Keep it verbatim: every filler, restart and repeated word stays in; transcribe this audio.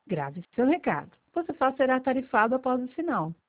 Grave seu recado. Você só será tarifado após o sinal.